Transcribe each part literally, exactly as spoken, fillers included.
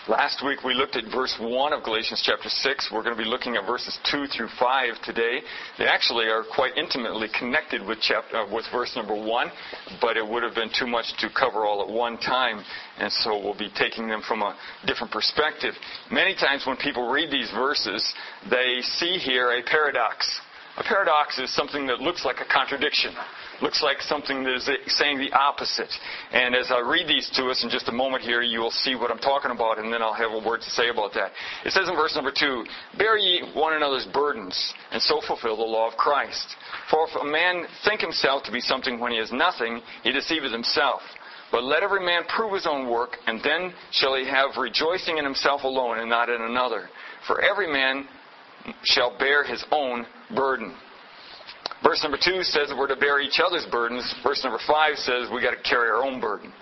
Last week we looked at verse one of Galatians chapter six. We're going to be looking at verses two through five today. They actually are quite intimately connected with chapter, uh, with verse number one, but it would have been too much to cover all at one time, and so we'll be taking them from a different perspective. Many times when people read these verses, they see here a paradox. A paradox is something that looks like a contradiction. Looks like something that is saying the opposite. And as I read these to us in just a moment here, you will see what I'm talking about, and then I'll have a word to say about that. It says in verse number two, "Bear ye one another's burdens, and so fulfill the law of Christ. For if a man think himself to be something when he is nothing, he deceiveth himself. But let every man prove his own work, and then shall he have rejoicing in himself alone, and not in another. For every man shall bear his own burden." Verse number two says that we're to bear each other's burdens. Verse number five says we've got to carry our own burden.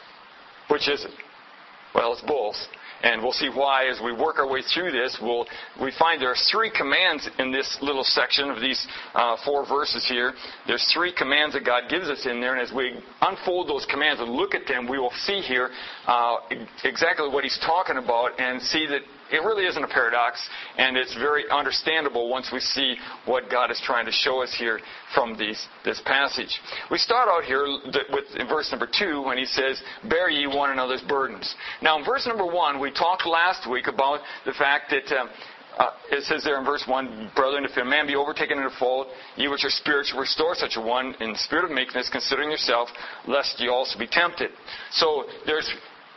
Which is it? Well, it's both. And we'll see why as we work our way through this. We'll, we find there are three commands in this little section of these uh, four verses here. There's three commands that God gives us in there. And as we unfold those commands and look at them, we will see here uh, exactly what He's talking about and see that it really isn't a paradox, and it's very understandable once we see what God is trying to show us here from these, this passage. We start out here with in verse number two when He says, "Bear ye one another's burdens." Now in verse number one, we talked last week about the fact that um, uh, it says there in verse one, "Brethren, if a man be overtaken in a fault, ye which are spiritual, restore such a one in the spirit of meekness, considering yourself, lest ye also be tempted." So there's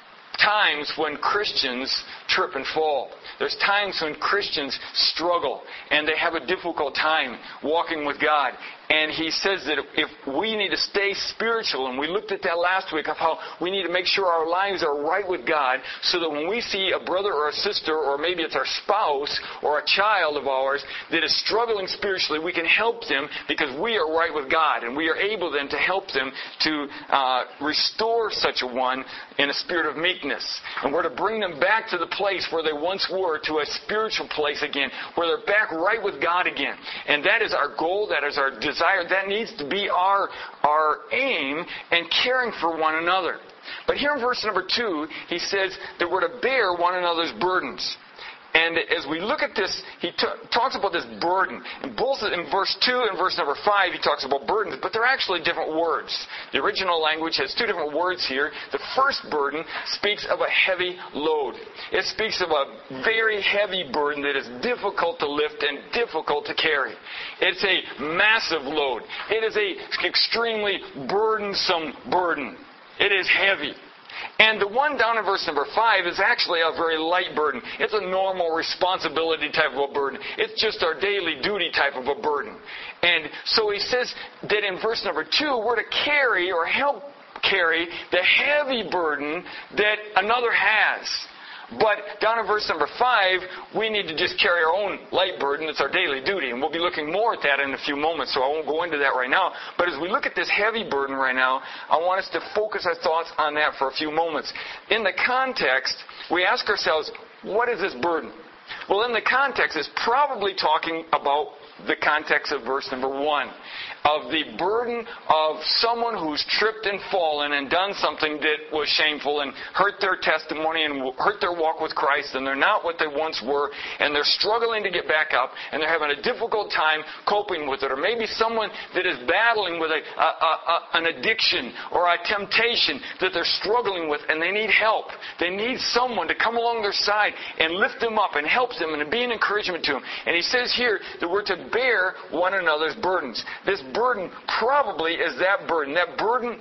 times when Christians trip and fall. There's times when Christians struggle and they have a difficult time walking with God. And He says that if we need to stay spiritual, and we looked at that last week of how we need to make sure our lives are right with God, so that when we see a brother or a sister, or maybe it's our spouse or a child of ours that is struggling spiritually, we can help them because we are right with God, and we are able then to help them to uh, restore such a one in a spirit of meekness. And we're to bring them back to the place where they once were, to a spiritual place again, where they're back right with God again. And that is our goal, that is our desire. That needs to be our, our aim in caring for one another. But here in verse number two, he says that we're to bear one another's burdens. And as we look at this, he t- talks about this burden. And both in verse two and verse number five, he talks about burdens, but they're actually different words. The original language has two different words here. The first burden speaks of a heavy load. It speaks of a very heavy burden that is difficult to lift and difficult to carry. It's a massive load. It is an extremely burdensome burden. It is heavy. And the one down in verse number five is actually a very light burden. It's a normal responsibility type of a burden. It's just our daily duty type of a burden. And so he says that in verse number two, we're to carry or help carry the heavy burden that another has. But down in verse number five, we need to just carry our own light burden. It's our daily duty. And we'll be looking more at that in a few moments, so I won't go into that right now. But as we look at this heavy burden right now, I want us to focus our thoughts on that for a few moments. In the context, we ask ourselves, what is this burden? Well, in the context, it's probably talking about the context of verse number one, of the burden of someone who's tripped and fallen and done something that was shameful and hurt their testimony and hurt their walk with Christ, and they're not what they once were, and they're struggling to get back up, and they're having a difficult time coping with it. Or maybe someone that is battling with a, a, a, an addiction or a temptation that they're struggling with, and they need help. They need someone to come along their side and lift them up and help them and be an encouragement to them. And he says here that we're to bear one another's burdens. This burden probably is that burden, that burden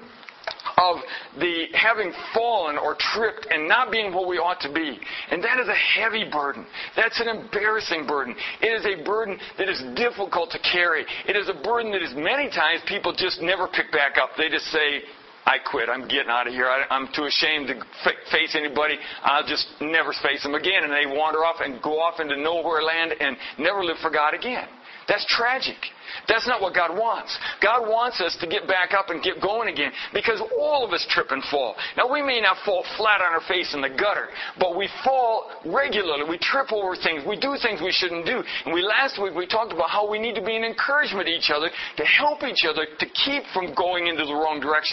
of the having fallen or tripped and not being what we ought to be. And that is a heavy burden. That's an embarrassing burden. It is a burden that is difficult to carry. It is a burden that is many times people just never pick back up. They just say, I quit. I'm getting out of here. I, I'm too ashamed to f- face anybody. I'll just never face them again. And they wander off and go off into nowhere land and never live for God again. That's tragic. That's not what God wants. God wants us to get back up and get going again, because all of us trip and fall. Now, we may not fall flat on our face in the gutter, but we fall regularly. We trip over things. We do things we shouldn't do. And we last week we talked about how we need to be an encouragement to each other, to help each other to keep from going into the wrong directions and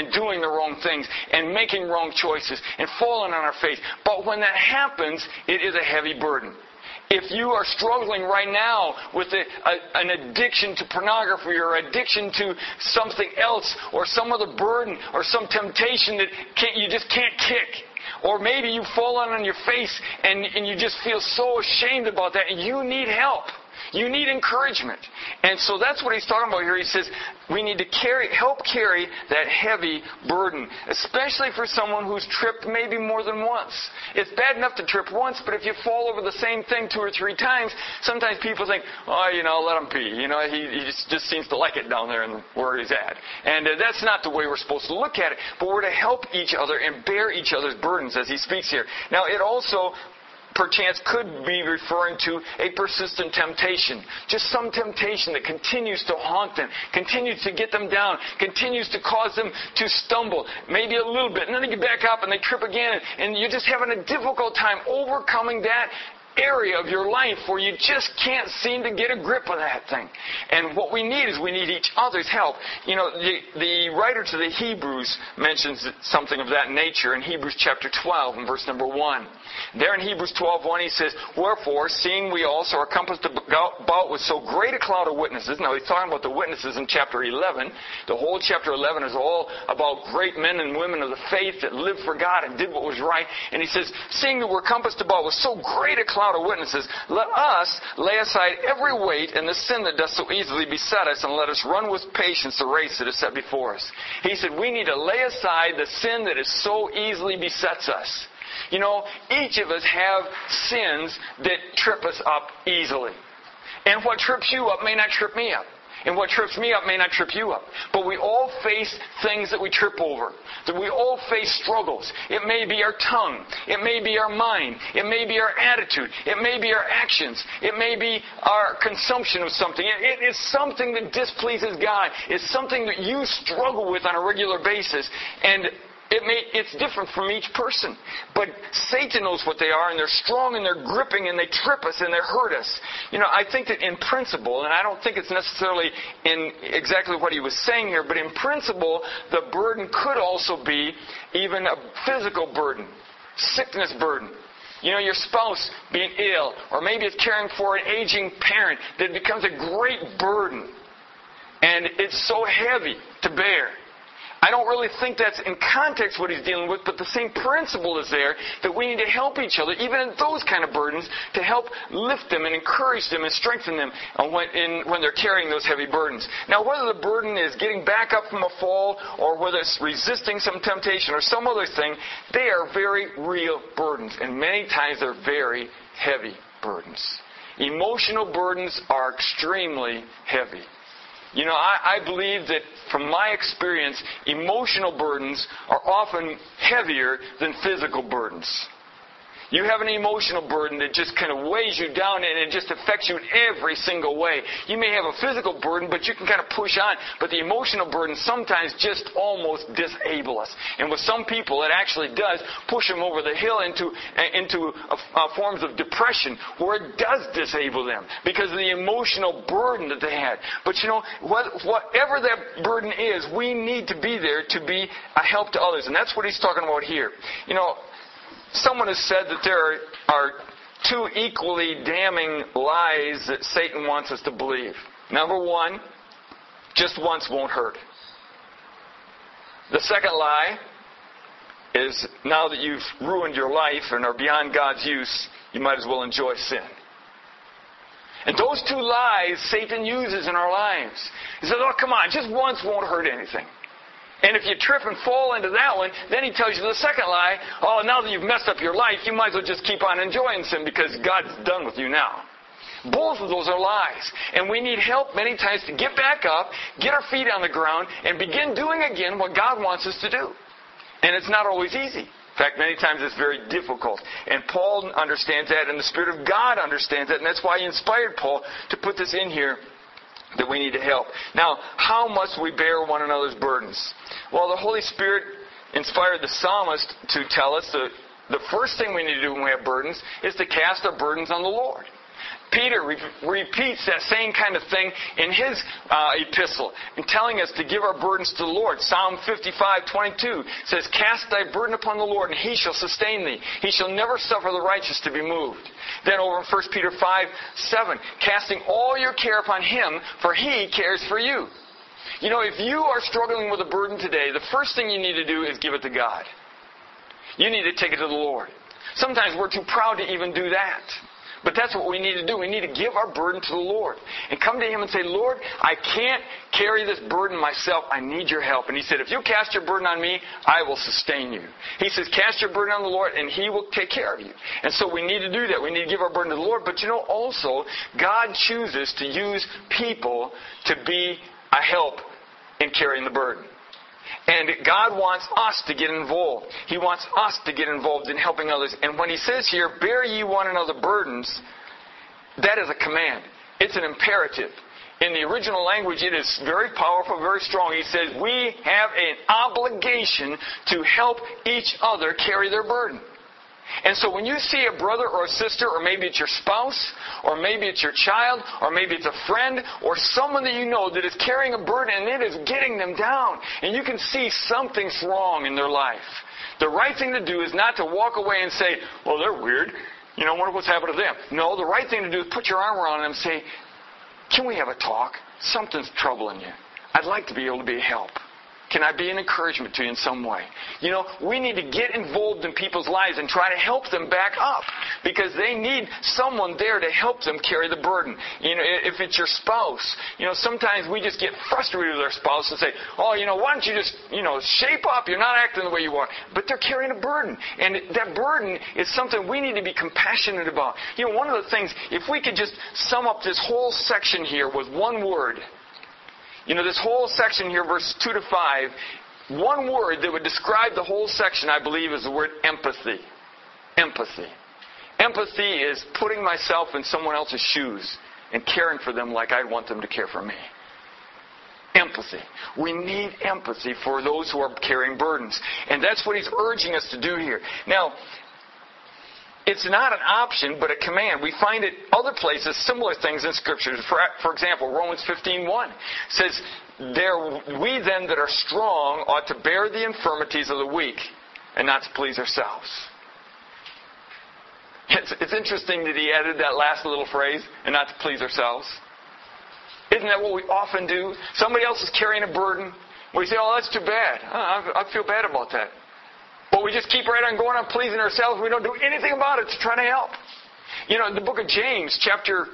and doing the wrong things and making wrong choices and falling on our face. But when that happens, it is a heavy burden. If you are struggling right now with a, a, an addiction to pornography or addiction to something else or some other burden or some temptation that can't, you just can't kick, or maybe you've fallen on your face and, and you just feel so ashamed about that and you need help. You need encouragement. And so that's what he's talking about here. He says we need to carry, help carry that heavy burden, especially for someone who's tripped maybe more than once. It's bad enough to trip once, but if you fall over the same thing two or three times, sometimes people think, oh, you know, let him be. You know, he, he just, just seems to like it down there and where he's at. And uh, that's not the way we're supposed to look at it, but we're to help each other and bear each other's burdens as he speaks here. Now, it also perchance could be referring to a persistent temptation. Just some temptation that continues to haunt them, continues to get them down, continues to cause them to stumble, maybe a little bit, and then they get back up and they trip again, and you're just having a difficult time overcoming that area of your life where you just can't seem to get a grip of that thing. And what we need is we need each other's help. You know, the, the writer to the Hebrews mentions something of that nature in Hebrews chapter twelve and verse number one. There in Hebrews twelve one he says, wherefore, seeing we also are compassed about with so great a cloud of witnesses. Now he's talking about the witnesses in chapter eleven. The whole chapter eleven is all about great men and women of the faith that lived for God and did what was right. And he says, seeing that we're compassed about with so great a cloud of witnesses, let us lay aside every weight and the sin that doth so easily beset us, and let us run with patience the race that is set before us. He said we need to lay aside the sin that is so easily besets us. You know, each of us have sins that trip us up easily. And what trips you up may not trip me up. And what trips me up may not trip you up. But we all face things that we trip over. That we all face struggles. It may be our tongue. It may be our mind. It may be our attitude. It may be our actions. It may be our consumption of something. It, it is something that displeases God. It's something that you struggle with on a regular basis. And It may, it's different from each person. But Satan knows what they are, and they're strong, and they're gripping, and they trip us, and they hurt us. You know, I think that in principle, and I don't think it's necessarily in exactly what he was saying here, but in principle, the burden could also be even a physical burden, sickness burden. You know, your spouse being ill, or maybe it's caring for an aging parent that becomes a great burden. And it's so heavy to bear. I don't really think that's in context what he's dealing with, but the same principle is there, that we need to help each other, even in those kind of burdens, to help lift them and encourage them and strengthen them when, in, when they're carrying those heavy burdens. Now, whether the burden is getting back up from a fall, or whether it's resisting some temptation or some other thing, they are very real burdens, and many times they're very heavy burdens. Emotional burdens are extremely heavy. You know, I, I believe that from my experience, emotional burdens are often heavier than physical burdens. You have an emotional burden that just kind of weighs you down, and it just affects you in every single way. You may have a physical burden, but you can kind of push on. But the emotional burden sometimes just almost disable us. And with some people, it actually does push them over the hill into, into uh, uh, forms of depression, where it does disable them because of the emotional burden that they had. But you know, what, whatever that burden is, we need to be there to be a help to others. And that's what he's talking about here. You know, someone has said that there are, are two equally damning lies that Satan wants us to believe. Number one, just once won't hurt. The second lie is, now that you've ruined your life and are beyond God's use, you might as well enjoy sin. And those two lies Satan uses in our lives. He says, oh, come on, just once won't hurt anything. And if you trip and fall into that one, then he tells you the second lie, oh, now that you've messed up your life, you might as well just keep on enjoying sin because God's done with you now. Both of those are lies. And we need help many times to get back up, get our feet on the ground, and begin doing again what God wants us to do. And it's not always easy. In fact, many times it's very difficult. And Paul understands that, and the Spirit of God understands that, and that's why he inspired Paul to put this in here, that we need to help. Now, how must we bear one another's burdens? Well, the Holy Spirit inspired the psalmist to tell us that the first thing we need to do when we have burdens is to cast our burdens on the Lord. Peter re- repeats that same kind of thing in his uh, epistle, in telling us to give our burdens to the Lord. Psalm fifty-five twenty-two says, "Cast thy burden upon the Lord, and He shall sustain thee. He shall never suffer the righteous to be moved." Then over in First Peter five seven, "Casting all your care upon Him, for He cares for you." You know, if you are struggling with a burden today, the first thing you need to do is give it to God. You need to take it to the Lord. Sometimes we're too proud to even do that. But that's what we need to do. We need to give our burden to the Lord. And come to Him and say, "Lord, I can't carry this burden myself. I need your help." And He said, "If you cast your burden on me, I will sustain you." He says, cast your burden on the Lord and He will take care of you. And so we need to do that. We need to give our burden to the Lord. But you know, also, God chooses to use people to be a help in carrying the burden. And God wants us to get involved. He wants us to get involved in helping others. And when He says here, "Bear ye one another burdens," that is a command. It's an imperative. In the original language, it is very powerful, very strong. He says, we have an obligation to help each other carry their burden. And so when you see a brother or a sister, or maybe it's your spouse, or maybe it's your child, or maybe it's a friend, or someone that you know that is carrying a burden and it is getting them down, and you can see something's wrong in their life, the right thing to do is not to walk away and say, "Well, they're weird. You know, I wonder what's happened to them." No, the right thing to do is put your arm around them and say, "Can we have a talk? Something's troubling you. I'd like to be able to be a help. Can I be an encouragement to you in some way?" You know, we need to get involved in people's lives and try to help them back up, because they need someone there to help them carry the burden. You know, if it's your spouse, you know, sometimes we just get frustrated with our spouse and say, "Oh, you know, why don't you just, you know, shape up? You're not acting the way you want." But they're carrying a burden. And that burden is something we need to be compassionate about. You know, one of the things, if we could just sum up this whole section here with one word, you know, this whole section here, verses two to five, one word that would describe the whole section, I believe, is the word empathy. Empathy. Empathy is putting myself in someone else's shoes and caring for them like I'd want them to care for me. Empathy. We need empathy for those who are carrying burdens. And that's what He's urging us to do here. Now, it's not an option, but a command. We find it other places, similar things in Scripture. For, for example, Romans fifteen one says, there, "We then that are strong ought to bear the infirmities of the weak, and not to please ourselves." It's, it's interesting that he added that last little phrase, "and not to please ourselves." Isn't that what we often do? Somebody else is carrying a burden. We say, "Oh, that's too bad. Oh, I, I feel bad about that." But we just keep right on going on pleasing ourselves. We don't do anything about it to try to help. You know, in the book of James, chapter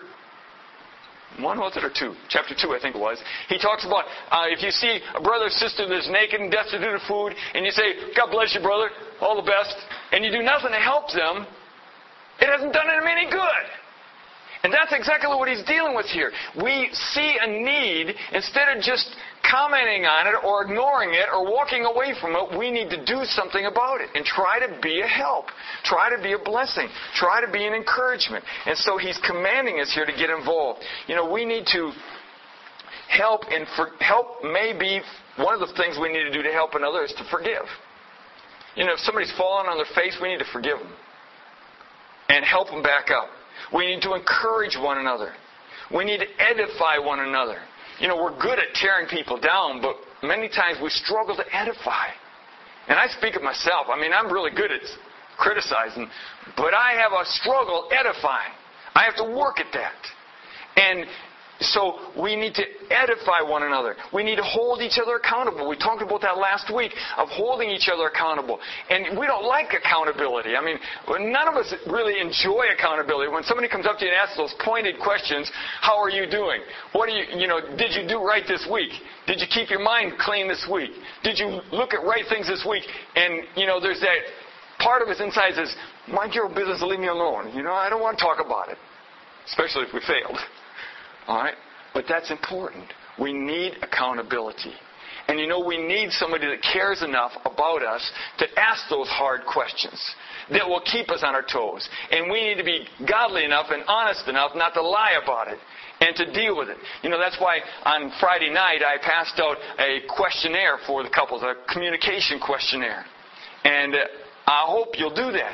one, was it, or two? Chapter two, I think it was. He talks about uh, if you see a brother or sister that's naked and destitute of food, and you say, "God bless you, brother, all the best," and you do nothing to help them, it hasn't done them any good. And that's exactly what he's dealing with here. We see a need, instead of just commenting on it or ignoring it or walking away from it, we need to do something about it and try to be a help. Try to be a blessing. Try to be an encouragement. And so he's commanding us here to get involved. You know, we need to help, and for, help may be one of the things we need to do to help another is to forgive. You know, if somebody's fallen on their face, we need to forgive them and help them back up. We need to encourage one another. We need to edify one another. You know, we're good at tearing people down, but many times we struggle to edify. And I speak of myself. I mean, I'm really good at criticizing, but I have a struggle edifying. I have to work at that. And so we need to edify one another. We need to hold each other accountable. We talked about that last week, of holding each other accountable. And we don't like accountability. I mean, none of us really enjoy accountability. When somebody comes up to you and asks those pointed questions, "How are you doing? What do you, you know, did you do right this week? Did you keep your mind clean this week? Did you look at right things this week?" And, you know, there's that part of us inside that says, "Mind your own business and leave me alone. You know, I don't want to talk about it." Especially if we failed. All right? But that's important. We need accountability. And you know, we need somebody that cares enough about us to ask those hard questions that will keep us on our toes. And we need to be godly enough and honest enough not to lie about it and to deal with it. You know, that's why on Friday night I passed out a questionnaire for the couples, a communication questionnaire. And uh, I hope you'll do that.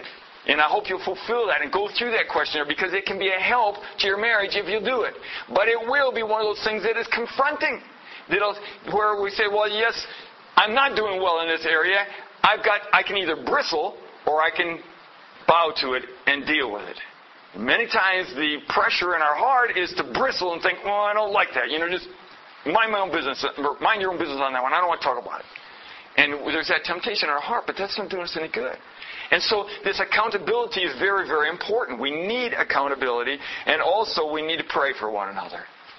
And I hope you'll fulfill that and go through that questionnaire, because it can be a help to your marriage if you do it. But it will be one of those things that is confronting. That'll, where we say, well, yes, I'm not doing well in this area. I've got, I can either bristle or I can bow to it and deal with it. Many times the pressure in our heart is to bristle and think, well, I don't like that. You know, just mind my own business. Mind your own business on that one. I don't want to talk about it. And there's that temptation in our heart, but that's not doing us any good. And so this accountability is very, very important. We need accountability, and also we need to pray for one another.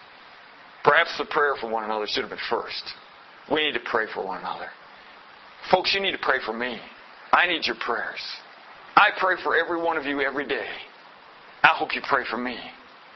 Perhaps the prayer for one another should have been first. We need to pray for one another. Folks, you need to pray for me. I need your prayers. I pray for every one of you every day. I hope you pray for me.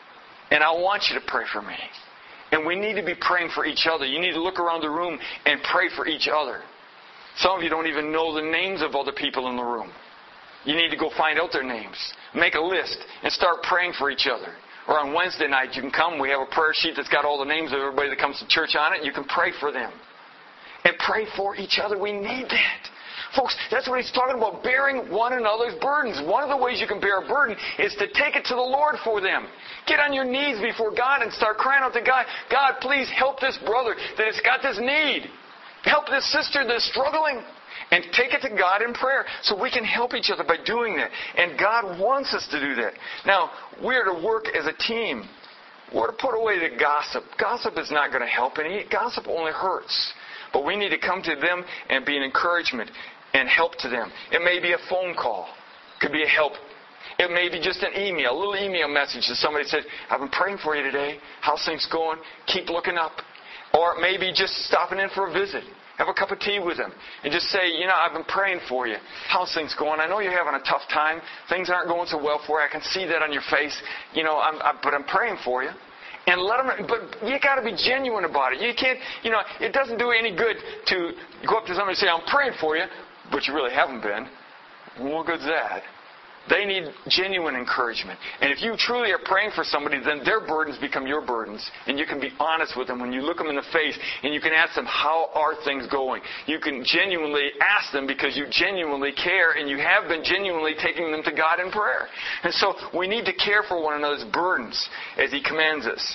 And I want you to pray for me. And we need to be praying for each other. You need to look around the room and pray for each other. Some of you don't even know the names of other people in the room. You need to go find out their names. Make a list and start praying for each other. Or on Wednesday night, you can come. We have a prayer sheet that's got all the names of everybody that comes to church on it. You can pray for them. And pray for each other. We need that. Folks, that's what he's talking about, bearing one another's burdens. One of the ways you can bear a burden is to take it to the Lord for them. Get on your knees before God and start crying out to God, God, please help this brother that has got this need. Help this sister that's struggling. And take it to God in prayer so we can help each other by doing that. And God wants us to do that. Now, we're to work as a team. We're to put away the gossip. Gossip is not going to help any. Gossip only hurts. But we need to come to them and be an encouragement and help to them. It may be a phone call. It could be a help. It may be just an email, a little email message that somebody said, I've been praying for you today. How's things going? Keep looking up. Or it may be just stopping in for a visit. Have a cup of tea with them. And just say, you know, I've been praying for you. How's things going? I know you're having a tough time. Things aren't going so well for you. I can see that on your face. You know, I'm, I, but I'm praying for you. And let them, but you got to be genuine about it. You can't, you know, it doesn't do any good to go up to somebody and say, I'm praying for you, but you really haven't been. What good's that? They need genuine encouragement. And if you truly are praying for somebody, then their burdens become your burdens. And you can be honest with them when you look them in the face and you can ask them, how are things going? You can genuinely ask them because you genuinely care and you have been genuinely taking them to God in prayer. And so we need to care for one another's burdens as He commands us.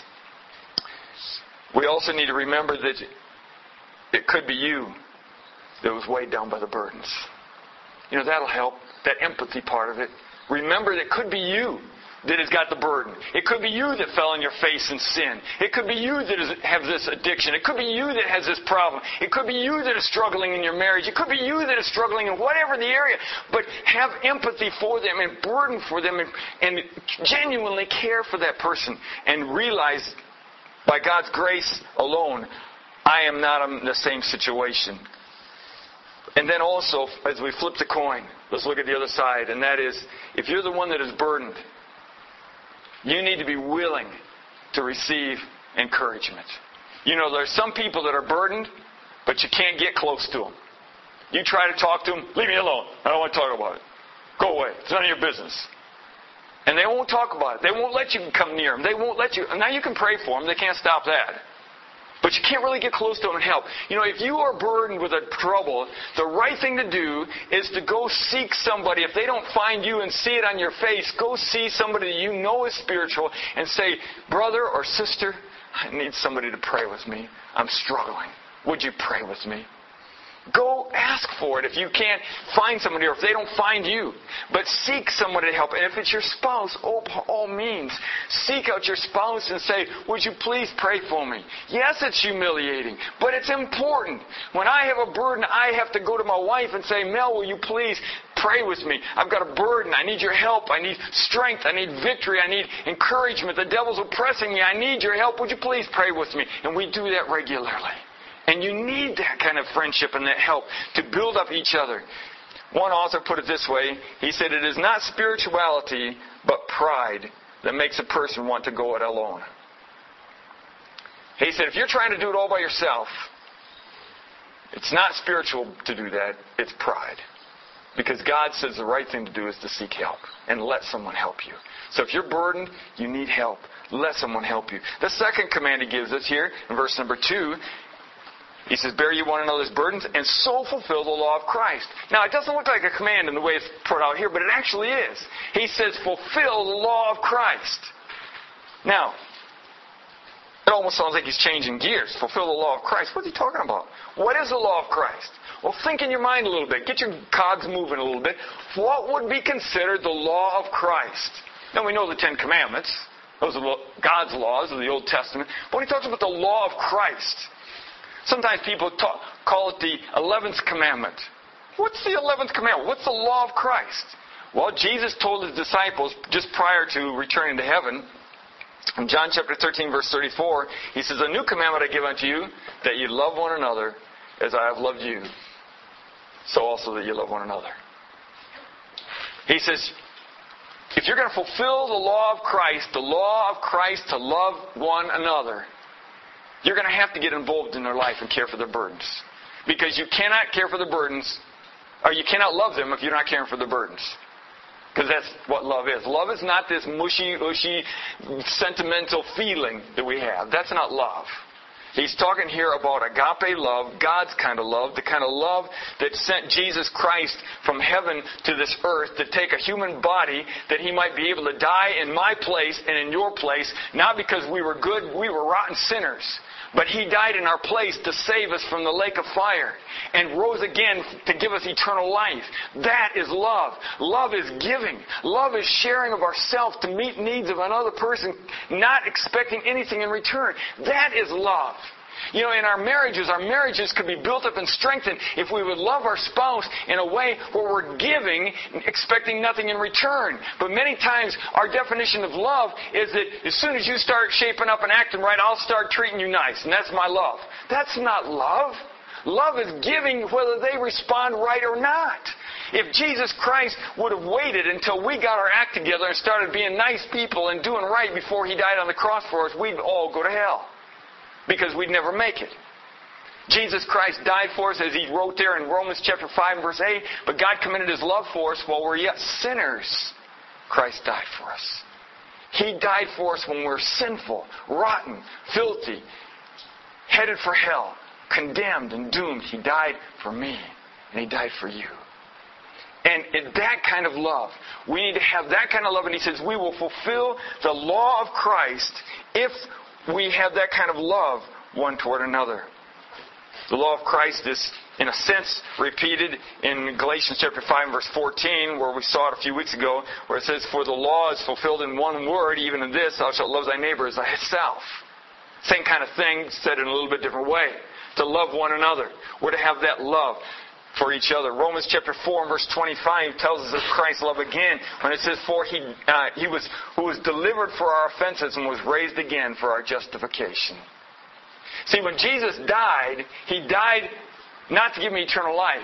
We also need to remember that it could be you that was weighed down by the burdens. You know, that'll help. That empathy part of it. Remember that it could be you that has got the burden. It could be you that fell on your face in sin. It could be you that is, have this addiction. It could be you that has this problem. It could be you that is struggling in your marriage. It could be you that is struggling in whatever the area. But have empathy for them and burden for them and, and genuinely care for that person and realize by God's grace alone, I am not in the same situation. And then also, as we flip the coin, let's look at the other side. And that is, if you're the one that is burdened, you need to be willing to receive encouragement. You know, there's some people that are burdened, but you can't get close to them. You try to talk to them, leave me alone. I don't want to talk about it. Go away. It's none of your business. And they won't talk about it. They won't let you come near them. They won't let you. Now you can pray for them. They can't stop that. But you can't really get close to them and help. You know, if you are burdened with a trouble, the right thing to do is to go seek somebody. If they don't find you and see it on your face, go see somebody that you know is spiritual and say, brother or sister, I need somebody to pray with me. I'm struggling. Would you pray with me? Go ask for it if you can't find somebody or if they don't find you. But seek somebody to help. And if it's your spouse, oh, by all means, seek out your spouse and say, would you please pray for me? Yes, it's humiliating, but it's important. When I have a burden, I have to go to my wife and say, Mel, will you please pray with me? I've got a burden. I need your help. I need strength. I need victory. I need encouragement. The devil's oppressing me. I need your help. Would you please pray with me? And we do that regularly. And you need that kind of friendship and that help to build up each other. One author put it this way. He said, it is not spirituality, but pride that makes a person want to go it alone. He said, if you're trying to do it all by yourself, it's not spiritual to do that. It's pride. Because God says the right thing to do is to seek help and let someone help you. So if you're burdened, you need help. Let someone help you. The second command He gives us here in verse number two, He says, bear ye one another's burdens and so fulfill the law of Christ. Now, it doesn't look like a command in the way it's put out here, but it actually is. He says, fulfill the law of Christ. Now, it almost sounds like he's changing gears. Fulfill the law of Christ. What's he talking about? What is the law of Christ? Well, think in your mind a little bit. Get your cogs moving a little bit. What would be considered the law of Christ? Now, we know the Ten Commandments. Those are God's laws of the Old Testament. But when he talks about the law of Christ, sometimes people talk, call it the eleventh commandment. What's the eleventh commandment? What's the law of Christ? Well, Jesus told his disciples just prior to returning to heaven, in John chapter thirteen, verse thirty-four, he says, a new commandment I give unto you, that you love one another as I have loved you, so also that you love one another. He says, if you're going to fulfill the law of Christ, the law of Christ to love one another, you're going to have to get involved in their life and care for their burdens. Because you cannot care for the burdens, or you cannot love them if you're not caring for the burdens. Because that's what love is. Love is not this mushy, ushy, sentimental feeling that we have. That's not love. He's talking here about agape love, God's kind of love, the kind of love that sent Jesus Christ from heaven to this earth to take a human body that He might be able to die in my place and in your place, not because we were good, we were rotten sinners. But He died in our place to save us from the lake of fire and rose again to give us eternal life. That is love. Love is giving. Love is sharing of ourselves to meet needs of another person, not expecting anything in return. That is love. You know, in our marriages, our marriages could be built up and strengthened if we would love our spouse in a way where we're giving, expecting nothing in return. But many times, our definition of love is that as soon as you start shaping up and acting right, I'll start treating you nice, and that's my love. That's not love. Love is giving whether they respond right or not. If Jesus Christ would have waited until we got our act together and started being nice people and doing right before He died on the cross for us, we'd all go to hell. Because we'd never make it. Jesus Christ died for us, as He wrote there in Romans chapter five, verse eight. But God commended His love for us while we're yet sinners. Christ died for us. He died for us when we're sinful, rotten, filthy, headed for hell, condemned and doomed. He died for me. And He died for you. And in that kind of love, we need to have that kind of love. And He says we will fulfill the law of Christ if we have that kind of love one toward another. The law of Christ is, in a sense, repeated in Galatians chapter five, verse fourteen, where we saw it a few weeks ago, where it says, for the law is fulfilled in one word, even in this, thou shalt love thy neighbor as thyself. Same kind of thing, said in a little bit different way. To love one another. We're to have that love for each other. Romans chapter four and verse twenty-five tells us of Christ's love again when it says, for he, uh, he was who was delivered for our offenses and was raised again for our justification. See, when Jesus died, He died not to give me eternal life,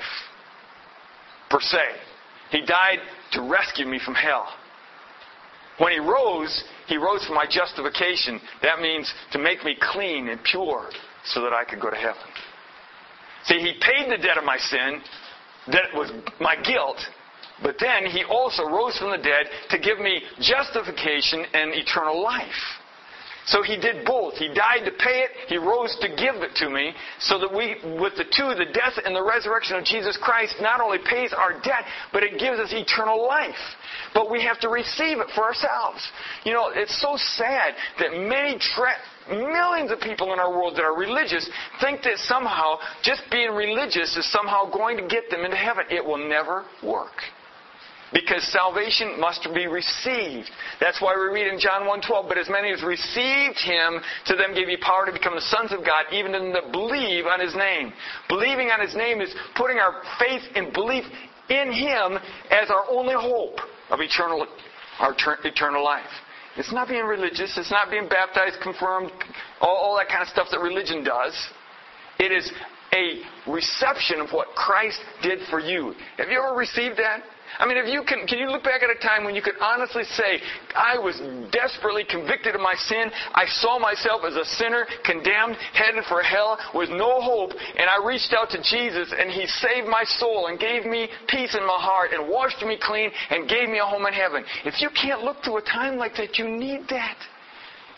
per se. He died to rescue me from hell. When He rose, He rose for my justification. That means to make me clean and pure so that I could go to heaven. See, He paid the debt of my sin, that was my guilt, but then He also rose from the dead to give me justification and eternal life. So He did both. He died to pay it, He rose to give it to me, so that we, with the two, the death and the resurrection of Jesus Christ, not only pays our debt, but it gives us eternal life. But we have to receive it for ourselves. You know, it's so sad that many tra- millions of people in our world that are religious think that somehow just being religious is somehow going to get them into heaven. It will never work. Because salvation must be received. That's why we read in John one twelve, but as many as received Him, to them gave He power to become the sons of God, even to them that believe on His name. Believing on His name is putting our faith and belief in Him as our only hope of eternal, our ter- eternal life. It's not being religious. It's not being baptized, confirmed, all, all that kind of stuff that religion does. It is a reception of what Christ did for you. Have you ever received that? I mean, if you can, can you look back at a time when you could honestly say, I was desperately convicted of my sin. I saw myself as a sinner, condemned, headed for hell, with no hope. And I reached out to Jesus, and He saved my soul and gave me peace in my heart and washed me clean and gave me a home in heaven. If you can't look to a time like that, you need that.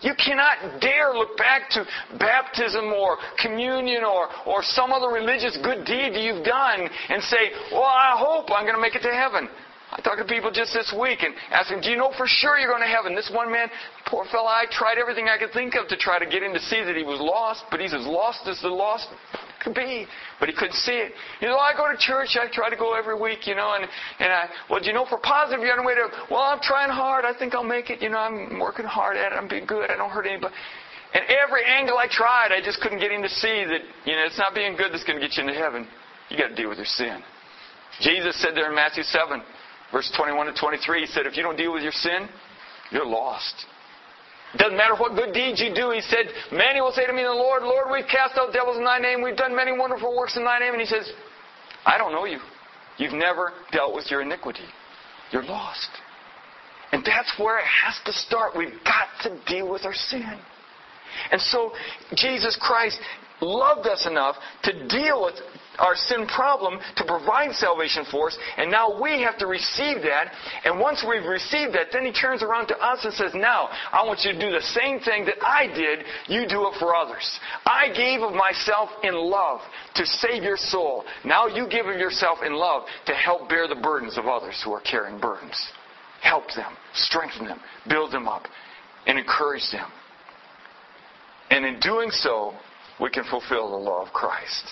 You cannot dare look back to baptism or communion or, or some other religious good deed you've done and say, well, I hope I'm going to make it to heaven. I talked to people just this week and asked them, do you know for sure you're going to heaven? This one man, poor fella, I tried everything I could think of to try to get him to see that he was lost, but he's as lost as the lost could be. But he couldn't see it. You know, I go to church, I try to go every week, you know, and, and I, well, do you know for positive you're on the way to, well, I'm trying hard, I think I'll make it, you know, I'm working hard at it, I'm being good, I don't hurt anybody. And every angle I tried, I just couldn't get him to see that, you know, it's not being good that's going to get you into heaven. You got to deal with your sin. Jesus said there in Matthew seven, verse twenty-one to twenty-three, He said, if you don't deal with your sin, you're lost. It doesn't matter what good deeds you do. He said, many will say to me, the Lord, Lord, we've cast out devils in Thy name. We've done many wonderful works in Thy name. And He says, I don't know you. You've never dealt with your iniquity. You're lost. And that's where it has to start. We've got to deal with our sin. And so Jesus Christ loved us enough to deal with our sin problem, to provide salvation for us, and now we have to receive that. And once we've received that, then He turns around to us and says, now, I want you to do the same thing that I did, you do it for others. I gave of myself in love to save your soul. Now you give of yourself in love to help bear the burdens of others who are carrying burdens. Help them, strengthen them, build them up, and encourage them. And in doing so, we can fulfill the law of Christ.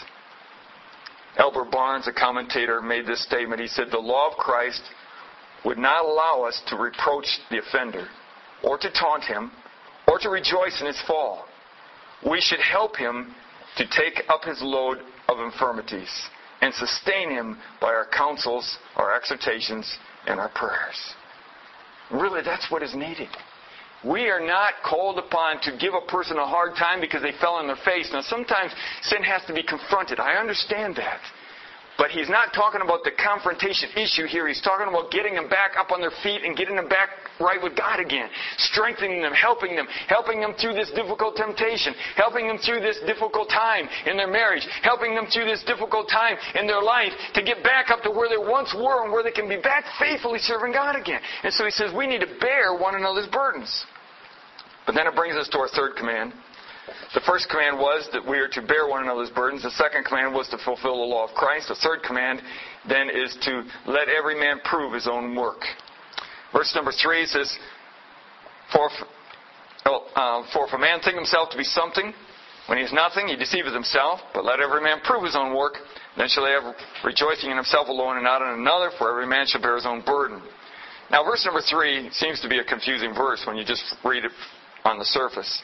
Albert Barnes, a commentator, made this statement. He said, the law of Christ would not allow us to reproach the offender, or to taunt him, or to rejoice in his fall. We should help him to take up his load of infirmities and sustain him by our counsels, our exhortations, and our prayers. Really, that's what is needed. We are not called upon to give a person a hard time because they fell on their face. Now, sometimes sin has to be confronted. I understand that. But He's not talking about the confrontation issue here. He's talking about getting them back up on their feet and getting them back right with God again. Strengthening them, helping them, helping them through this difficult temptation, helping them through this difficult time in their marriage, helping them through this difficult time in their life to get back up to where they once were and where they can be back faithfully serving God again. And so He says we need to bear one another's burdens. But then it brings us to our third command. The first command was that we are to bear one another's burdens. The second command was to fulfill the law of Christ. The third command then is to let every man prove his own work. Verse number three says, For if, well, uh, for if a man think himself to be something, when he is nothing, he deceiveth himself. But let every man prove his own work. Then shall he have rejoicing in himself alone and not in another, for every man shall bear his own burden. Now, verse number three seems to be a confusing verse when you just read it on the surface.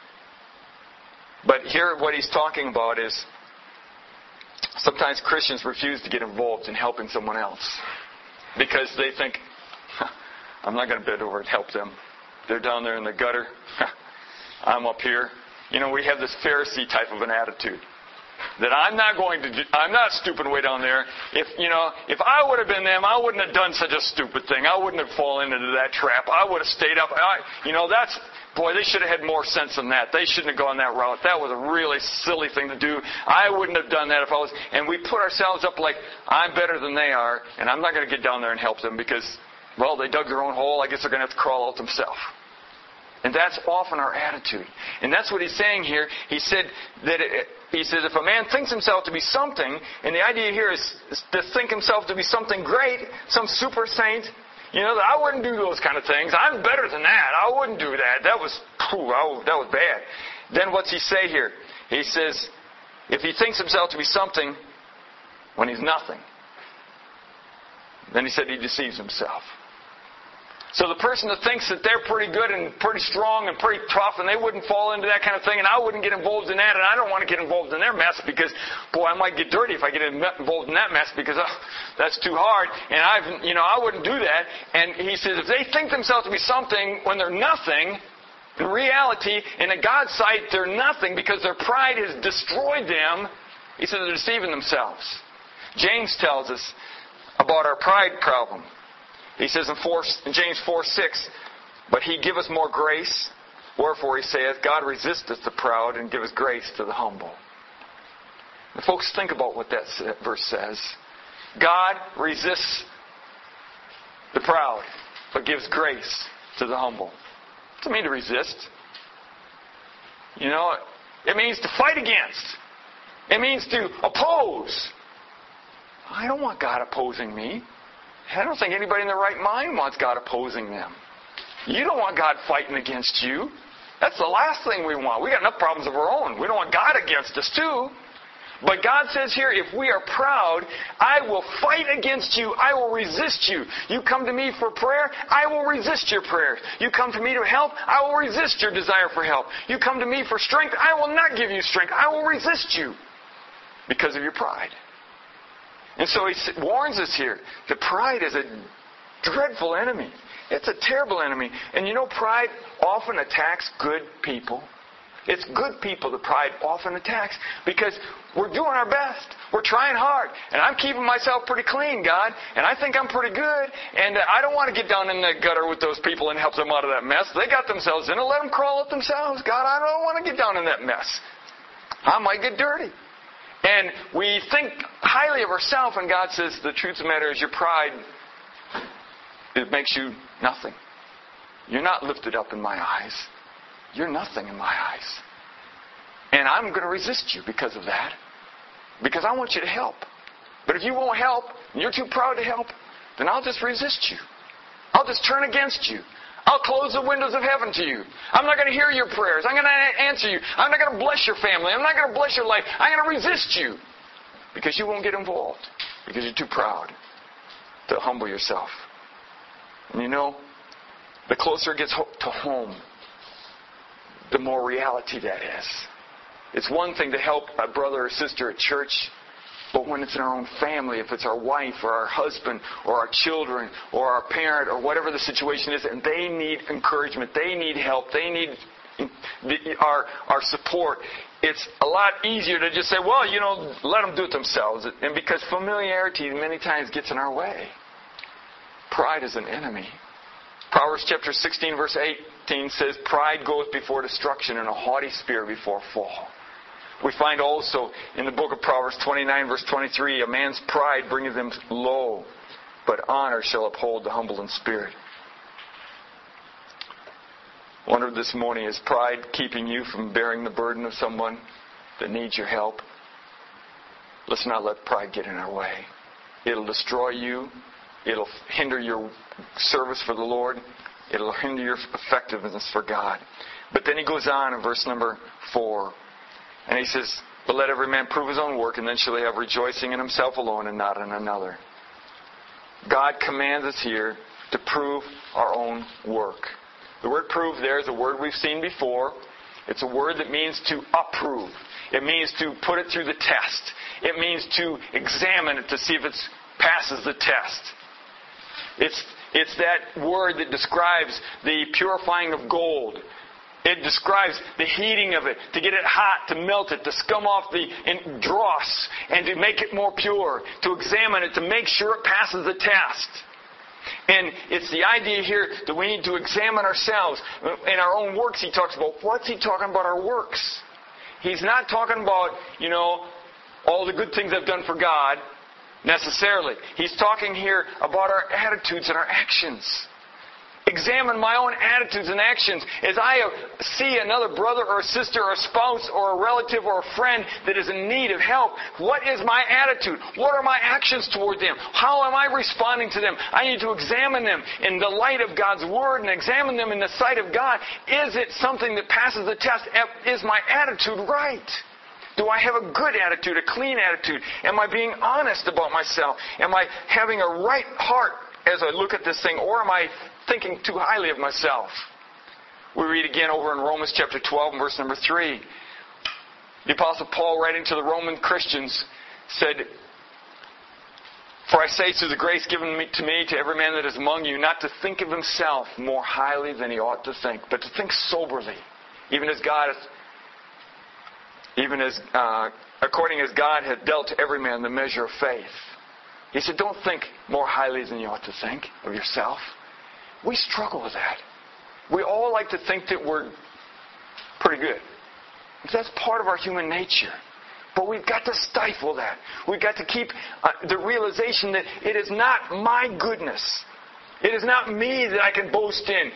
But here what he's talking about is sometimes Christians refuse to get involved in helping someone else because they think, I'm not going to bend over and help them. They're down there in the gutter. I'm up here. You know, we have this Pharisee type of an attitude that I'm not going to do, I'm not stooping way down there. If, you know, if I would have been them, I wouldn't have done such a stupid thing. I wouldn't have fallen into that trap. I would have stayed up. I, you know, that's, boy, they should have had more sense than that. They shouldn't have gone that route. That was a really silly thing to do. I wouldn't have done that if I was, and we put ourselves up like, I'm better than they are, and I'm not going to get down there and help them because, well, they dug their own hole. I guess they're going to have to crawl out themselves. And that's often our attitude. And that's what he's saying here. He said that it, he says if a man thinks himself to be something, and the idea here is, is to think himself to be something great, some super saint, you know, that I wouldn't do those kind of things. I'm better than that. I wouldn't do that. That was, phew, that was bad. Then what's he say here? He says, if he thinks himself to be something when he's nothing, then he said he deceives himself. So the person that thinks that they're pretty good and pretty strong and pretty tough and they wouldn't fall into that kind of thing and I wouldn't get involved in that and I don't want to get involved in their mess because, boy, I might get dirty if I get involved in that mess because oh, that's too hard and I've, you know, I wouldn't do that. And he says if they think themselves to be something when they're nothing, in reality, in a God's sight, they're nothing because their pride has destroyed them. He says they're deceiving themselves. James tells us about our pride problem. He says in, four, in James four six, but he giveth more grace, wherefore he saith, God resisteth the proud and giveth grace to the humble. Now, folks, think about what that verse says. God resists the proud, but gives grace to the humble. What does it mean to resist? You know, it means to fight against. It means to oppose. I don't want God opposing me. I don't think anybody in their right mind wants God opposing them. You don't want God fighting against you. That's the last thing we want. We got enough problems of our own. We don't want God against us too. But God says here, if we are proud, I will fight against you. I will resist you. You come to me for prayer, I will resist your prayers. You come to me to help, I will resist your desire for help. You come to me for strength, I will not give you strength. I will resist you because of your pride. And so he warns us here that pride is a dreadful enemy. It's a terrible enemy. And you know, pride often attacks good people. It's good people that pride often attacks because we're doing our best. We're trying hard. And I'm keeping myself pretty clean, God. And I think I'm pretty good. And I don't want to get down in the gutter with those people and help them out of that mess. They got themselves in it. Let them crawl up themselves. God, I don't want to get down in that mess. I might get dirty. And we think highly of ourselves, and God says the truth of the matter is your pride, it makes you nothing. You're not lifted up in my eyes. You're nothing in my eyes. And I'm going to resist you because of that. Because I want you to help. But if you won't help, and you're too proud to help, then I'll just resist you. I'll just turn against you. I'll close the windows of heaven to you. I'm not going to hear your prayers. I'm going to answer you. I'm not going to bless your family. I'm not going to bless your life. I'm going to resist you. Because you won't get involved. Because you're too proud to humble yourself. And you know, the closer it gets to home, the more reality that is. It's one thing to help a brother or sister at church, but when it's in our own family, if it's our wife or our husband or our children or our parent or whatever the situation is, and they need encouragement, they need help, they need the, our, our support, it's a lot easier to just say, well, you know, let them do it themselves. And because familiarity many times gets in our way. Pride is an enemy. Proverbs chapter sixteen, verse eighteen says, pride goeth before destruction, and a haughty spirit before a fall. We find also in the book of Proverbs twenty-nine, verse twenty-three, a man's pride bringeth him low, but honor shall uphold the humble in spirit. I wonder this morning, is pride keeping you from bearing the burden of someone that needs your help? Let's not let pride get in our way. It'll destroy you. It'll hinder your service for the Lord. It'll hinder your effectiveness for God. But then he goes on in verse number four. And he says, but let every man prove his own work, and then shall he have rejoicing in himself alone and not in another. God commands us here to prove our own work. The word prove there is a word we've seen before. It's a word that means to approve. It means to put it through the test. It means to examine it to see if it passes the test. It's, it's that word that describes the purifying of gold. It describes the heating of it, to get it hot, to melt it, to scum off the dross, and to make it more pure, to examine it, to make sure it passes the test. And it's the idea here that we need to examine ourselves. In our own works, he talks about, what's he talking about our works? He's not talking about, you know, all the good things I've done for God, necessarily. He's talking here about our attitudes and our actions. Examine my own attitudes and actions as I see another brother or sister or spouse or a relative or a friend that is in need of help. What is my attitude? What are my actions toward them? How am I responding to them? I need to examine them in the light of God's Word and examine them in the sight of God. Is it something that passes the test? Is my attitude right? Do I have a good attitude, a clean attitude? Am I being honest about myself? Am I having a right heart as I look at this thing? Or am I thinking too highly of myself? We read again over in Romans chapter twelve and verse number three. The Apostle Paul, writing to the Roman Christians, said, for I say through the grace given to me to every man that is among you, not to think of himself more highly than he ought to think, but to think soberly, even as God hath Even as, uh, according as God had dealt to every man the measure of faith. He said, don't think more highly than you ought to think of yourself. We struggle with that. We all like to think that we're pretty good. That's part of our human nature. But we've got to stifle that. We've got to keep uh, the realization that it is not my goodness. It is not me that I can boast in.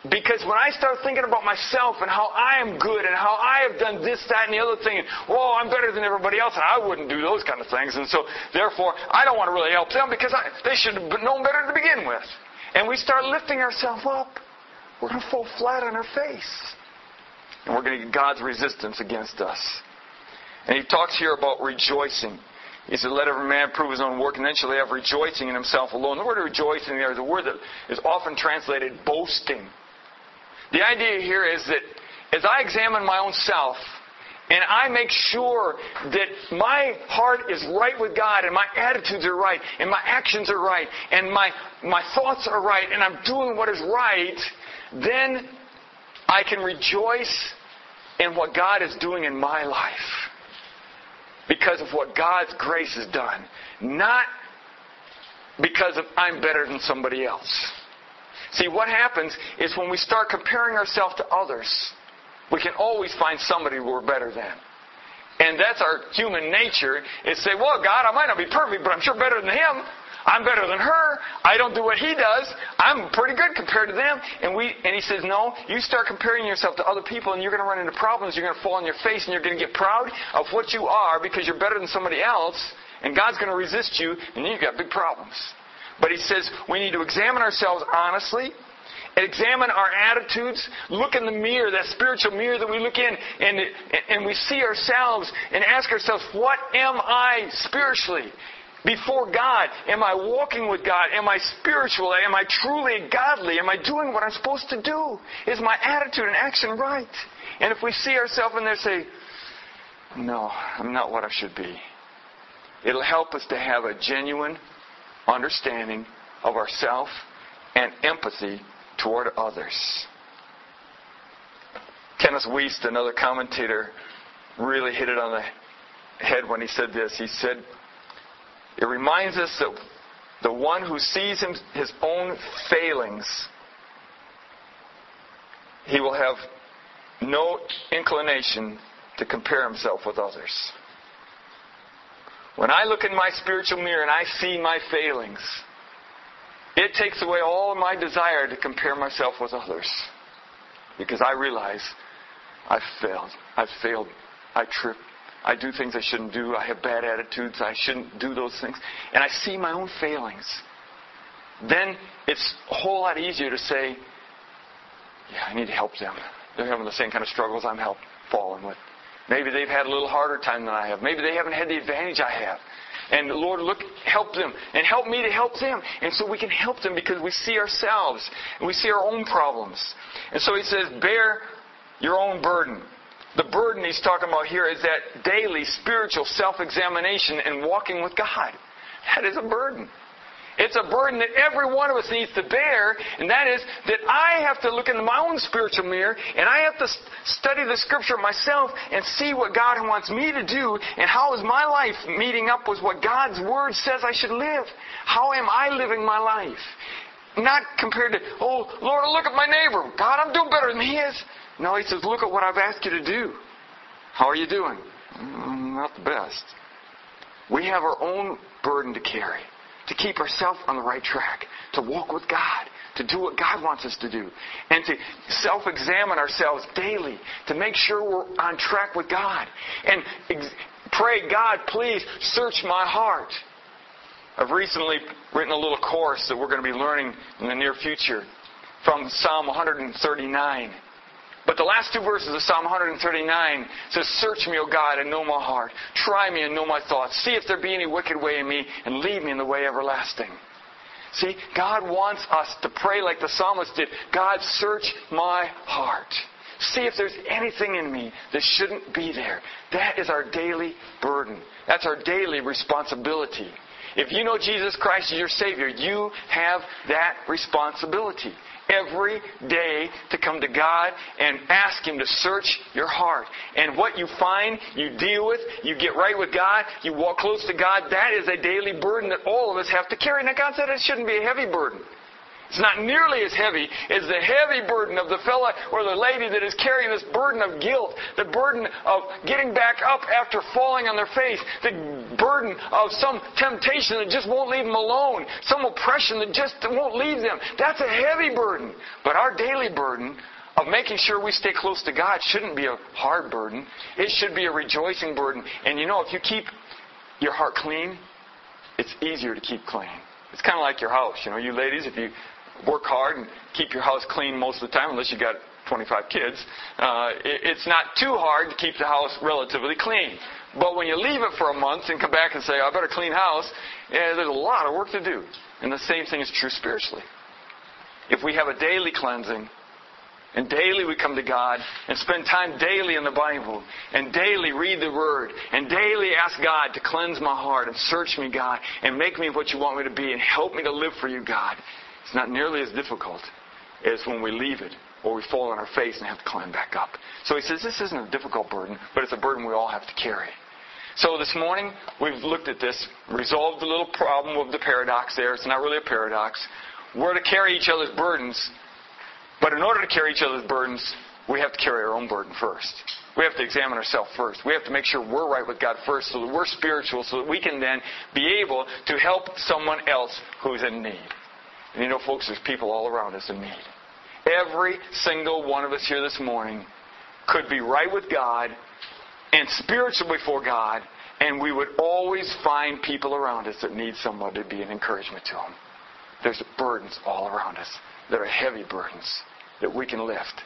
Because when I start thinking about myself and how I am good and how I have done this, that, and the other thing, and, oh, I'm better than everybody else, and I wouldn't do those kind of things. And so, therefore, I don't want to really help them because I, they should have known better to begin with. And we start lifting ourselves up. We're going to fall flat on our face. And we're going to get God's resistance against us. And he talks here about rejoicing. He said, let every man prove his own work, and then shall he have rejoicing in himself alone. The word rejoicing there is a word that is often translated boasting. The idea here is that as I examine my own self, and I make sure that my heart is right with God, and my attitudes are right, and my actions are right, and my, my thoughts are right, and I'm doing what is right, then I can rejoice in what God is doing in my life. Because of what God's grace has done. Not because of I'm better than somebody else. See, what happens is when we start comparing ourselves to others, we can always find somebody we're better than. And that's our human nature, is say, well, God, I might not be perfect, but I'm sure better than Him. I'm better than her. I don't do what He does. I'm pretty good compared to them. And we and He says, no, you start comparing yourself to other people and you're going to run into problems. You're going to fall on your face and you're going to get proud of what you are because you're better than somebody else. And God's going to resist you and then you've got big problems. But He says we need to examine ourselves honestly. Examine our attitudes. Look in the mirror, that spiritual mirror that we look in, and, and we see ourselves and ask ourselves, what am I spiritually? Before God, am I walking with God? Am I spiritual? Am I truly godly? Am I doing what I'm supposed to do? Is my attitude and action right? And if we see ourselves in there say, no, I'm not what I should be, it'll help us to have a genuine understanding of ourselves and empathy toward others. Kenneth Wiest, another commentator, really hit it on the head when he said this. He said, it reminds us that the one who sees him, his own failings, he will have no inclination to compare himself with others. When I look in my spiritual mirror and I see my failings, it takes away all of my desire to compare myself with others. Because I realize I've failed. I've failed. I tripped. I do things I shouldn't do. I have bad attitudes. I shouldn't do those things. And I see my own failings. Then it's a whole lot easier to say, yeah, I need to help them. They're having the same kind of struggles I'm help, falling with. Maybe they've had a little harder time than I have. Maybe they haven't had the advantage I have. And Lord, look, help them. And help me to help them. And so we can help them because we see ourselves. And we see our own problems. And so He says, bear your own burden. The burden He's talking about here is that daily spiritual self-examination and walking with God. That is a burden. It's a burden that every one of us needs to bear, and that is that I have to look into my own spiritual mirror, and I have to study the Scripture myself and see what God wants me to do, and how is my life meeting up with what God's Word says I should live. How am I living my life? Not compared to, oh, Lord, look at my neighbor. God, I'm doing better than he is. No, He says, look at what I've asked you to do. How are you doing? Mm, not the best. We have our own burden to carry, to keep ourselves on the right track, to walk with God, to do what God wants us to do, and to self-examine ourselves daily, to make sure we're on track with God. And ex- pray, God, please search my heart. I've recently written a little course that we're going to be learning in the near future from Psalm one thirty-nine. But the last two verses of Psalm one thirty-nine says, search me, O God, and know my heart. Try me and know my thoughts. See if there be any wicked way in me, and lead me in the way everlasting. See, God wants us to pray like the psalmist did. God, search my heart. See if there's anything in me that shouldn't be there. That is our daily burden. That's our daily responsibility. If you know Jesus Christ as your Savior, you have that responsibility. Every day to come to God and ask Him to search your heart. And what you find, you deal with, you get right with God, you walk close to God, that is a daily burden that all of us have to carry. Now God said it shouldn't be a heavy burden. It's not nearly as heavy as the heavy burden of the fella or the lady that is carrying this burden of guilt, the burden of getting back up after falling on their face, the burden of some temptation that just won't leave them alone, some oppression that just won't leave them. That's a heavy burden. But our daily burden of making sure we stay close to God shouldn't be a hard burden. It should be a rejoicing burden. And you know, if you keep your heart clean, it's easier to keep clean. It's kind of like your house. You know, you ladies, if you work hard and keep your house clean most of the time, unless you got twenty-five kids, uh, it, it's not too hard to keep the house relatively clean. But when you leave it for a month and come back and say, I better clean house, eh, there's a lot of work to do. And the same thing is true spiritually. If we have a daily cleansing, and daily we come to God and spend time daily in the Bible and daily read the Word and daily ask God to cleanse my heart and search me, God, and make me what you want me to be and help me to live for you, God. It's not nearly as difficult as when we leave it or we fall on our face and have to climb back up. So he says this isn't a difficult burden, but it's a burden we all have to carry. So this morning we've looked at this, resolved the little problem of the paradox there. It's not really a paradox. We're to carry each other's burdens. But in order to carry each other's burdens, we have to carry our own burden first. We have to examine ourselves first. We have to make sure we're right with God first so that we're spiritual, so that we can then be able to help someone else who's in need. And you know, folks, there's people all around us in need. Every single one of us here this morning could be right with God and spiritual before God, and we would always find people around us that need someone to be an encouragement to them. There's burdens all around us that are heavy burdens that we can lift.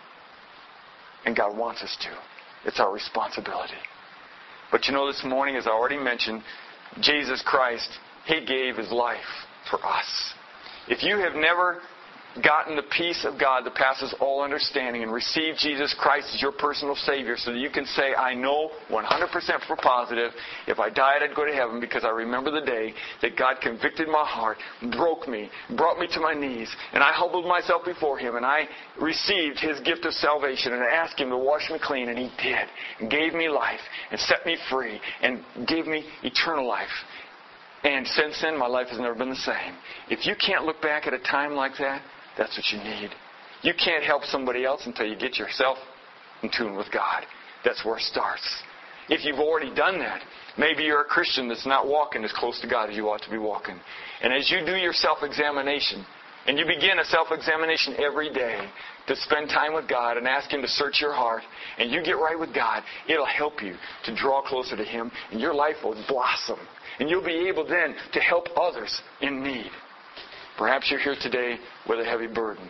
And God wants us to. It's our responsibility. But you know, this morning, as I already mentioned, Jesus Christ, He gave His life for us. If you have never gotten the peace of God that passes all understanding and received Jesus Christ as your personal Savior so that you can say, I know one hundred percent for positive, if I died I'd go to heaven because I remember the day that God convicted my heart, broke me, brought me to my knees, and I humbled myself before Him, and I received His gift of salvation, and I asked Him to wash me clean, and He did, and gave me life, and set me free, and gave me eternal life. And since then, my life has never been the same. If you can't look back at a time like that, that's what you need. You can't help somebody else until you get yourself in tune with God. That's where it starts. If you've already done that, maybe you're a Christian that's not walking as close to God as you ought to be walking. And as you do your self-examination, and you begin a self-examination every day to spend time with God and ask Him to search your heart, and you get right with God, it'll help you to draw closer to Him, and your life will blossom. And you'll be able then to help others in need. Perhaps you're here today with a heavy burden.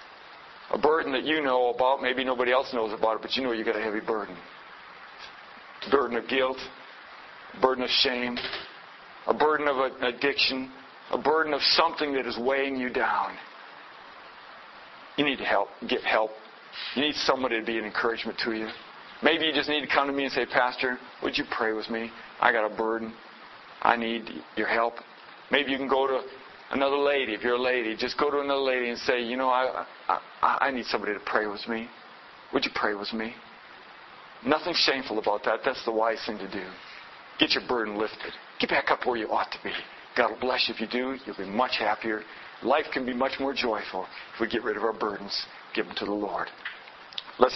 A burden that you know about. Maybe nobody else knows about it, but you know you've got a heavy burden. A burden of guilt. A burden of shame. A burden of an addiction. A burden of something that is weighing you down. You need to help. Get help. You need somebody to be an encouragement to you. Maybe you just need to come to me and say, Pastor, would you pray with me? I got a burden. I need your help. Maybe you can go to another lady. If you're a lady, just go to another lady and say, you know, I, I, I need somebody to pray with me. Would you pray with me? Nothing shameful about that. That's the wise thing to do. Get your burden lifted. Get back up where you ought to be. God will bless you if you do. You'll be much happier. Life can be much more joyful if we get rid of our burdens, give them to the Lord.